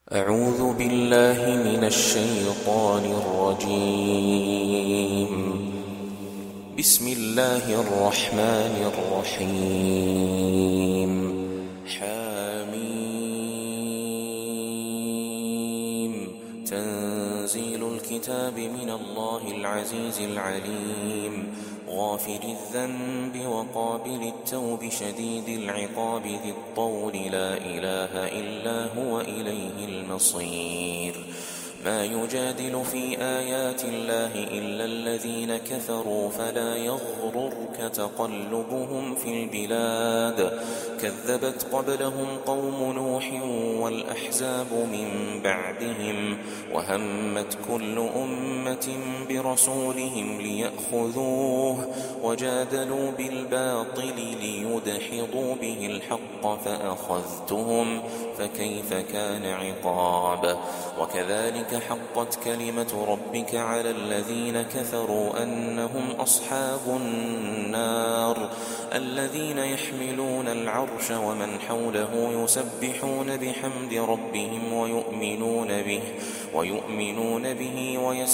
أعوذ بالله من الشيطان الرجيم. بسم الله الرحمن الرحيم. حميم. تنزيل الكتاب من الله العزيز العليم، غافر الذنب وقابل التوب شديد العقاب ذي الطول، لا إله إلا هو إليه المصير. ما يجادل في آيات الله إلا الذين كفروا، فلا يغررك تقلبهم في البلاد. كذبت قبلهم قوم نوح والأحزاب من بعدهم، وهمت كل أمة برسولهم ليأخذوه، وجادلوا بالباطل ليدحضوا به الحق فأخذتهم، فكيف كان عقاب. وكذلك حقت كلمة ربك على الذين كفروا أنهم أصحاب النار، الذين يحملون العرش ومن حوله يسبحون بحمد ربهم ويؤمنون به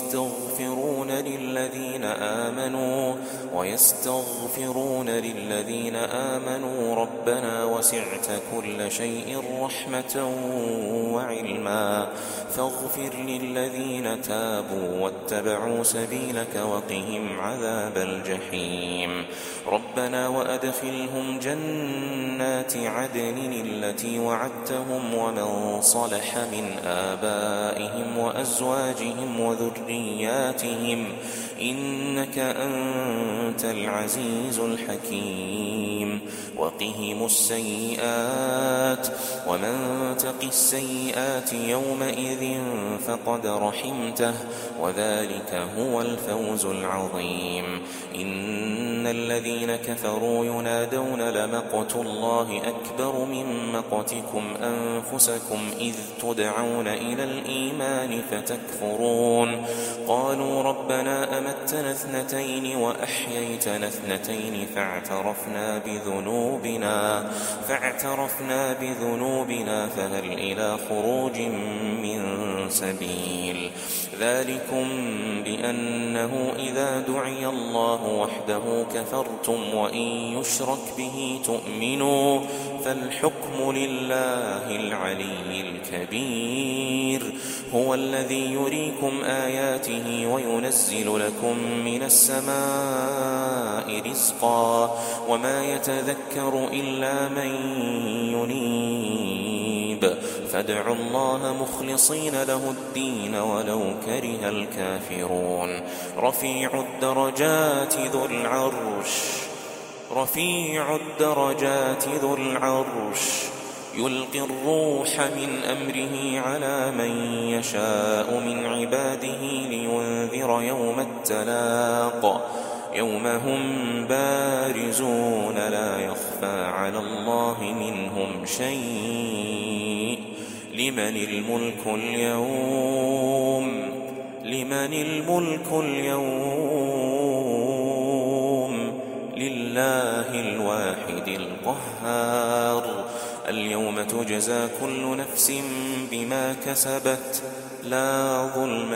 ويستغفرون للذين آمنوا ربنا وسعت كل شيء رحمة وعلما، فاغفر للذين تابوا واتبعوا سبيلك وقهم عذاب الجحيم. ربنا وأدخلهم جنات عدن التي وعدتهم ومن صلح من آبائهم وأزواجهم وذرياتهم، إنك أنت العزيز الحكيم. وقهم السيئات، ومن تق السيئات يومئذ فقد رحمته، وذلك هو الفوز العظيم. إن الذين كفروا ينادون لمقت الله أكبر من مقتكم أنفسكم إذ تدعون إلى الإيمان فتكفرون. قالوا ربنا أمتنا اثنتين وأحييتنا اثنتين فاعترفنا بذنوبنا فهل إلى خروج من سبيل. ذلكم بأنه إذا دعي الله وحده كفرتم، وإن يشرك به تؤمنوا، فالحكم لله العلي الكبير. هو الذي يريكم آياته وينزل لكم من السماء رزقا، وما يتذكر إلا من ينيب. فادعوا الله مخلصين له الدين ولو كره الكافرون. رفيع الدرجات ذو العرش يلقي الروح من أمره على من يشاء من عباده لينذر يوم التلاق، يوم هم بارزون لا يخفى على الله منهم شيء. لمن الملك اليوم لله الواحد القهار. اليوم تجزى كل نفس بما كسبت لا ظلم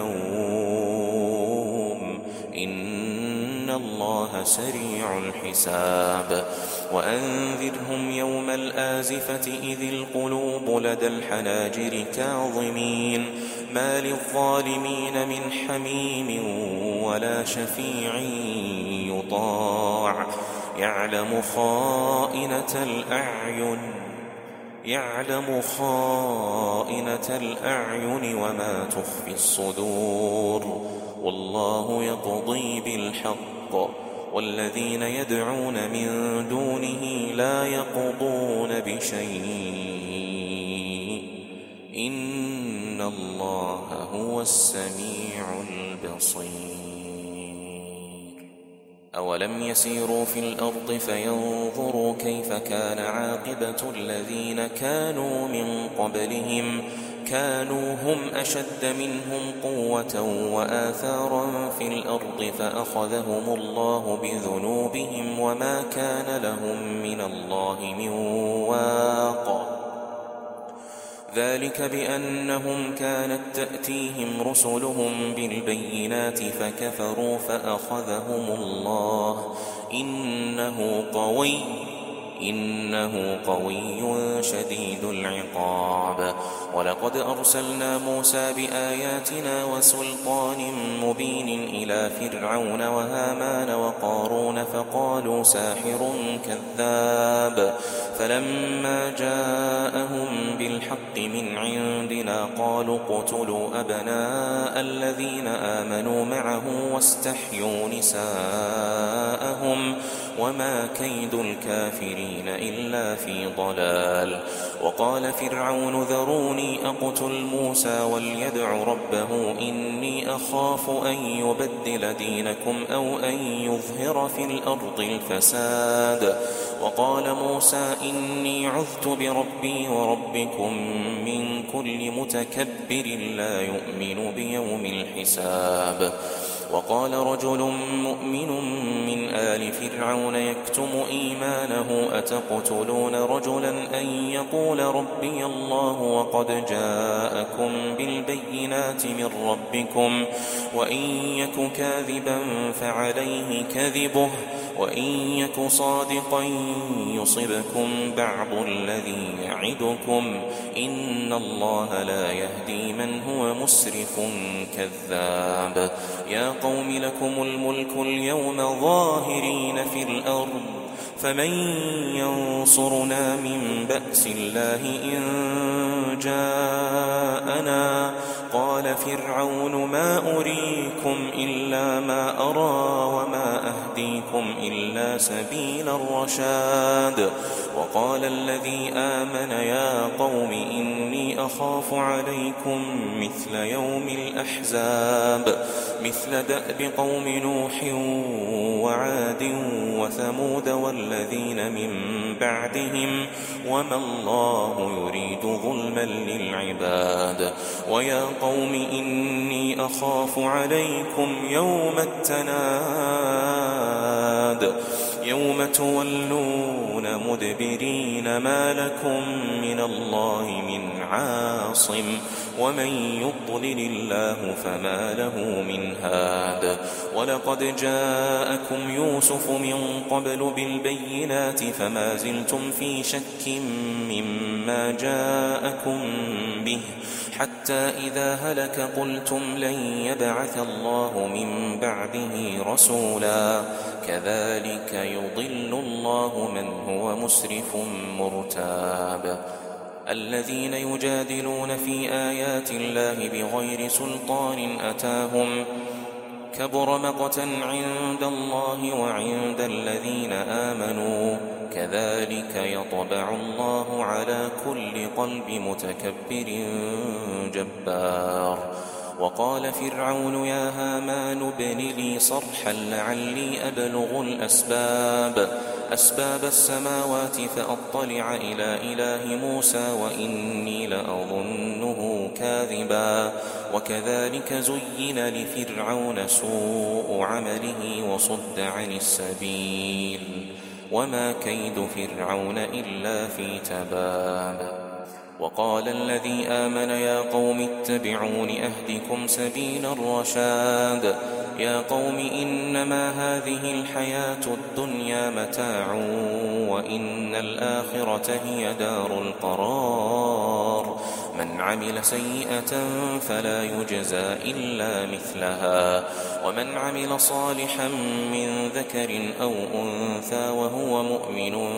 اليوم، إن الله سريع الحساب. وأنذرهم يوم الآزفة إذ القلوب لدى الحناجر كاظمين، ما للظالمين من حميم ولا شفيع يطاع. يعلم خائنة الأعين وما تخفي الصدور، والله يقضي بالحق، والذين يدعون من دونه لا يقضون بشيء، إن الله هو السميع البصير. أولم يسيروا في الأرض فينظروا كيف كان عاقبة الذين كانوا من قبلهم، كانوا هم أشد منهم قوة وآثارا في الأرض فأخذهم الله بذنوبهم وما كان لهم من الله من واق. ذلك بأنهم كانت تأتيهم رسلهم بالبينات فكفروا فأخذهم الله إنه قوي شديد العقاب. ولقد أرسلنا موسى بآياتنا وسلطان مبين إلى فرعون وهامان وقارون فقالوا ساحر كذاب. فلما جاءهم بالحق من عندنا قالوا اقتلوا أبناء الذين آمنوا معه واستحيوا نساءهم وما كيد الكافرين إلا في ضلال. وقال فرعون ذروني أقتل موسى وليدع ربه إني أخاف أن يبدل دينكم أو أن يظهر في الأرض الفساد. وقال موسى إني عذت بربي وربكم من كل متكبر لا يؤمن بيوم الحساب. وقال رجل مؤمن من آل فرعون يكتم إيمانه أتقتلون رجلا أن يقول ربي الله وقد جاءكم بالبينات من ربكم وإن يك كاذبا فعليه كذبه وإن يك صادقا يصبكم بعض الذي يعدكم إن الله لا يهدي من هو مسرف كذاب. يا قوم لكم الملك اليوم ظاهرين في الأرض فمن ينصرنا من بأس الله إن جاءنا. قال فرعون ما أريكم إلا ما أرى وما أهديكم إلا سبيل الرشاد. وقال الذي آمن يا قوم إني أخاف عليكم مثل يوم الأحزاب مثل دأب قوم نوح وعاد وثمود والذين من بعدهم وما الله يريد ظلما للعباد. ويا قوم إني أخاف عليكم يوم التناد يوم تولون مدبرين ما لكم من الله من عاصم ومن يضلل الله فما له من هاد. ولقد جاءكم يوسف من قبل بالبينات فما زلتم في شك مما جاءكم به حتى إذا هلك قلتم لن يبعث الله من بعده رسولا كذلك يضل الله من هو مسرف مرتاب. الذين يجادلون في آيات الله بغير سلطان أتاهم كبر مقتا عند الله وعند الذين آمنوا كذلك يطبع الله على كل قلب متكبر جبار. وقال فرعون يا هامان ابن لي صرحا لعلي أبلغ أسباب السماوات فأطلع إلى إله موسى وإني لأظنه كاذبا. وكذلك زين لفرعون سوء عمله وصد عن السبيل وما كيد فرعون إلا في تباب. وقال الذي آمن يا قوم اتبعون أهدكم سبيل الرشاد. يا قوم إنما هذه الحياة الدنيا متاع وإن الآخرة هي دار القرار. من عمل سيئة فلا يجزى إلا مثلها ومن عمل صالحا من ذكر أو أنثى وهو مؤمن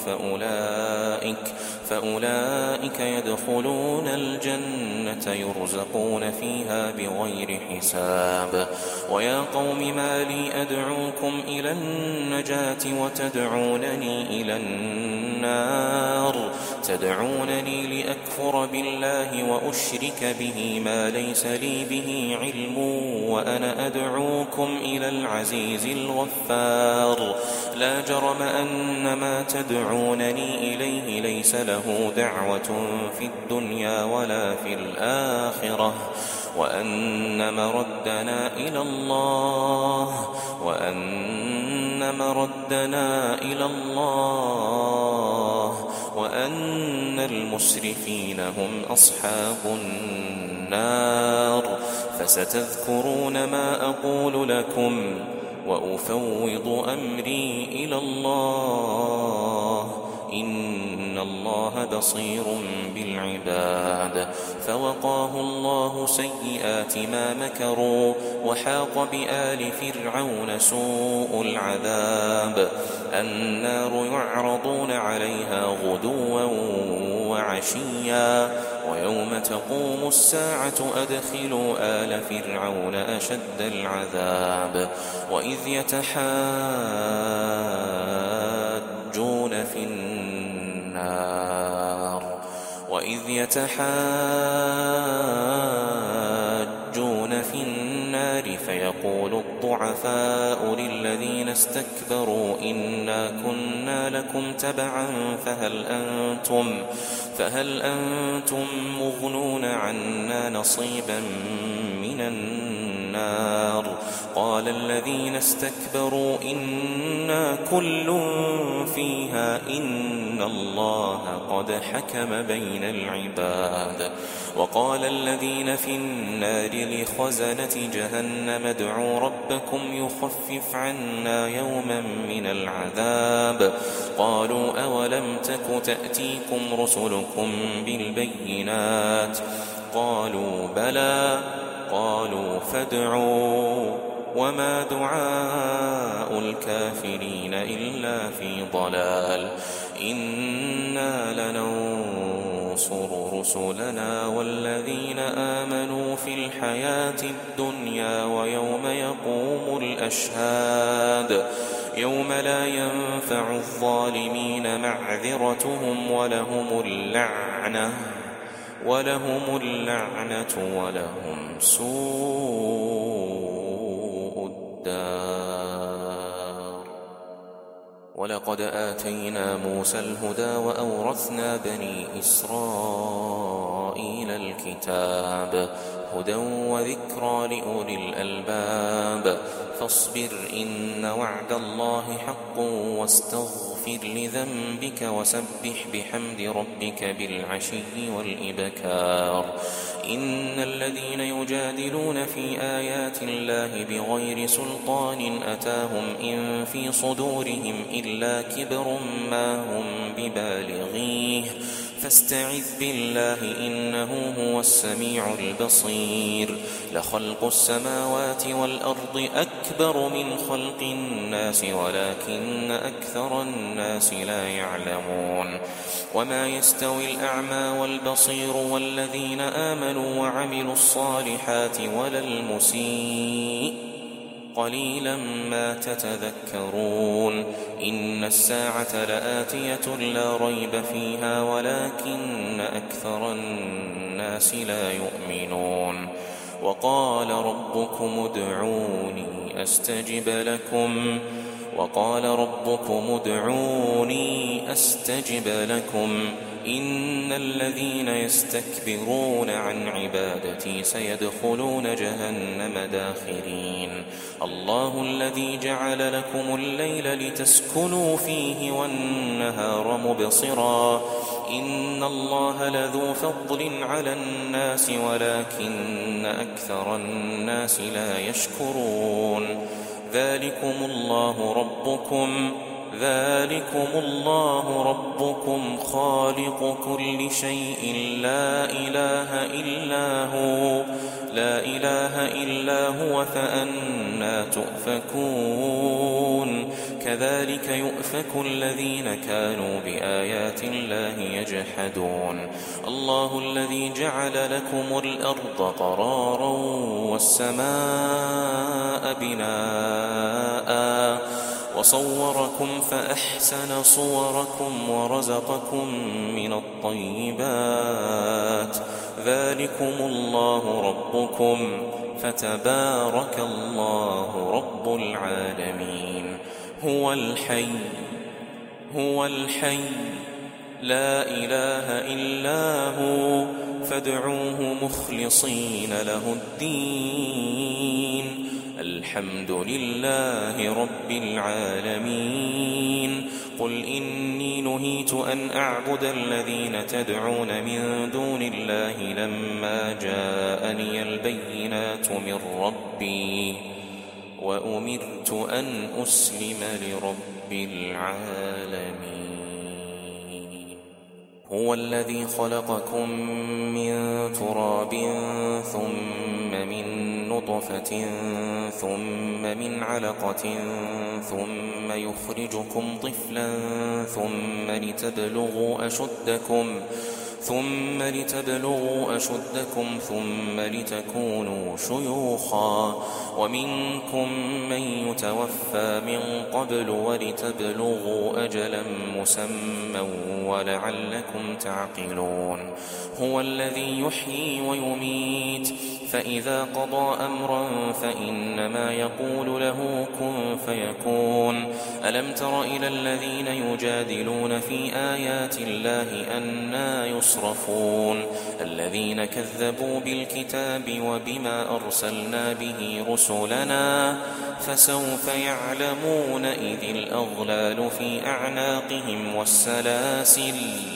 فأولئك يدخلون الجنة يرزقون فيها بغير حساب. ويا قوم ما لي أدعوكم إلى النجاة وتدعونني إلى النار تدعونني لأكفر بالله وأشرك به ما ليس لي به علم وأنا أدعوكم إلى العزيز الغفار. لا جرم أن ما تدعونني إليه ليس له دعوة في الدنيا ولا في الآخرة وأن مردنا إلى الله وأن المسرفين هم أصحاب النار. فستذكرون ما أقول لكم وأفوض أمري إلى الله، إن الله بصير بالعباد. فوقاه الله سيئات ما مكروا، وحاق بآل فرعون سوء العذاب. النار يعرضون عليها غدوا وعشيا، ويوم تقوم الساعة أدخلوا آل فرعون أشد العذاب. وإذ يتحاجون في النار فيقول الضعفاء للذين استكبروا إنا كنا لكم تبعا فهل أنتم مغنون عنا نصيبا من النار؟ قال الذين استكبروا إنا كل فيها إن الله قد حكم بين العباد. وقال الذين في النار لخزنة جهنم ادعوا ربكم يخفف عنا يوما من العذاب. قالوا أولم تك تأتيكم رسلكم بالبينات؟ قالوا بلى. قالوا فادعوا. وما دعاء الكافرين إلا في ضلال. إنا لننصر رسلنا والذين آمنوا في الحياة الدنيا ويوم يقوم الأشهاد، يوم لا ينفع الظالمين معذرتهم ولهم اللعنة ولهم سوء الدار. ولقد آتينا موسى الهدى وأورثنا بني إسرائيل الكتاب هدى وذكرى لأولي الألباب. فاصبر إن وعد الله حق واستغفر لذنبك وسبح بحمد ربك بالعشي والإبكار. إن الذين يجادلون في آيات الله بغير سلطان أتاهم إن في صدورهم إلا كبر ما هم ببالغيه فاستعذ بالله إنه هو السميع البصير. لخلق السماوات والأرض أكبر من خلق الناس ولكن أكثر الناس لا يعلمون. وما يستوي الأعمى والبصير والذين آمنوا وعملوا الصالحات ولا المسيء قليلا ما تتذكرون. إن الساعة لآتية لا ريب فيها ولكن أكثر الناس لا يؤمنون. وقال ربكم ادعوني أستجب لكم إن الذين يستكبرون عن عبادتي سيدخلون جهنم داخرين. الله الذي جعل لكم الليل لتسكنوا فيه والنهار مبصرا إن الله لذو فضل على الناس ولكن أكثر الناس لا يشكرون. ذلكم الله ربكم خالق كل شيء لا إله إلا هو فأنى تؤفكون. كذلك يؤفك الذين كانوا بآيات الله يجحدون. الله الذي جعل لكم الأرض قرارا والسماء بناء وصوركم فأحسن صوركم ورزقكم من الطيبات. ذلكم الله ربكم فتبارك الله رب العالمين. هو الحي لا إله إلا هو فادعوه مخلصين له الدين. الحمد لله رب العالمين. قل إني نهيت أن أعبد الذين تدعون من دون الله لما جاءني البينات من ربي وأمرت أن أسلم لرب العالمين. هو الذي خلقكم من تراب ثم من نطفة ثم من علقة ثم يخرجكم طفلا ثم لتبلغوا أشدكم ثم لتكونوا شيوخا ومنكم من يتوفى من قبل ولتبلغوا أجلا مسمى ولعلكم تعقلون. هو الذي يحيي ويميت فإذا قضى أمرا فإنما يقول له كن فيكون. ألم تر إلى الذين يجادلون في آيات الله أنى يصرفون الذين كذبوا بالكتاب وبما أرسلنا به رسلنا فسوف يعلمون إذ الأغلال في أعناقهم والسلاسل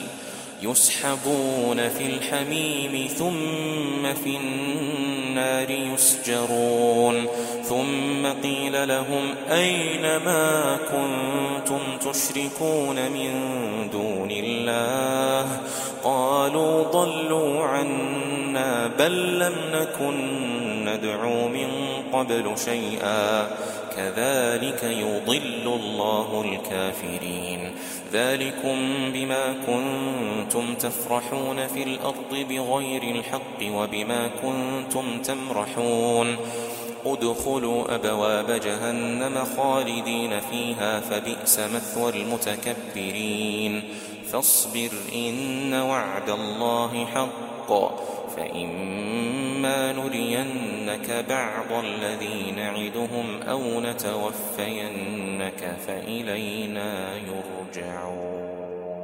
يسحبون في الحميم ثم في النار يسجرون. ثم قيل لهم أين ما كنتم تشركون من دون الله قالوا ضلوا عنا بل لم نكن ندعو من قبل شيئا كذلك يضل الله الكافرين. ذلكم بما كنتم تفرحون في الأرض بغير الحق وبما كنتم تمرحون. ادخلوا أبواب جهنم خالدين فيها فبئس مثوى المتكبرين. فاصبر إن وعد الله حق فإما نرينك بعض الذي نعدهم أو نتوفينك فإلينا يرجعون.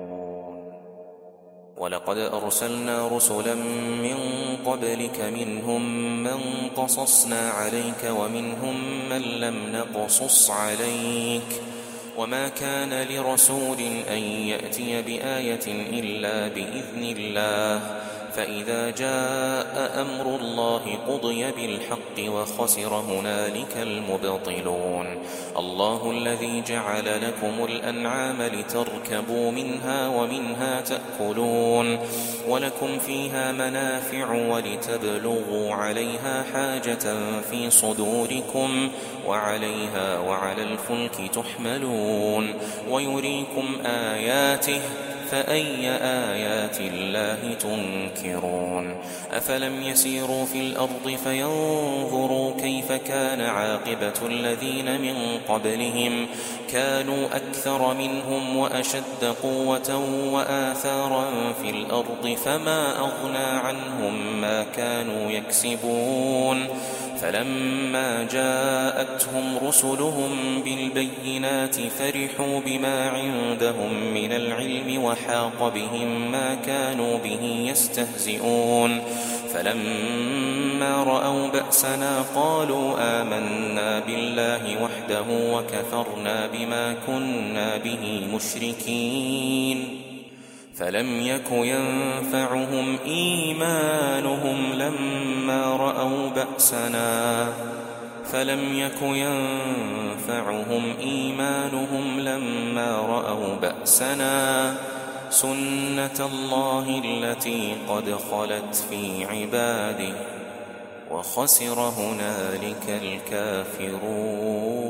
ولقد أرسلنا رسلا من قبلك منهم من قصصنا عليك ومنهم من لم نقصص عليك وما كان لرسول أن يأتي بآية إلا بإذن الله فإذا جاء أمر الله قضي بالحق وخسر هنالك المبطلون. الله الذي جعل لكم الأنعام لتركبوا منها ومنها تأكلون ولكم فيها منافع ولتبلغوا عليها حاجة في صدوركم وعليها وعلى الفلك تحملون ويريكم آياته فأي آيات الله تنكرون. أفلم يسيروا في الأرض فينظروا كيف كان عاقبة الذين من قبلهم كانوا أكثر منهم وأشد قوة وآثارا في الأرض فما أغنى عنهم ما كانوا يكسبون. فلما جاءتهم رسلهم بالبينات فرحوا بما عندهم من العلم وحاق بهم ما كانوا به يستهزئون. فلما رأوا بأسنا قالوا آمنا بالله وحده وكفرنا بما كنا به مشركين. فلم يك ينفعهم إيمانهم لما رأوا بأسنا سنة الله التي قد خلت في عباده وخسر هنالك الكافرون.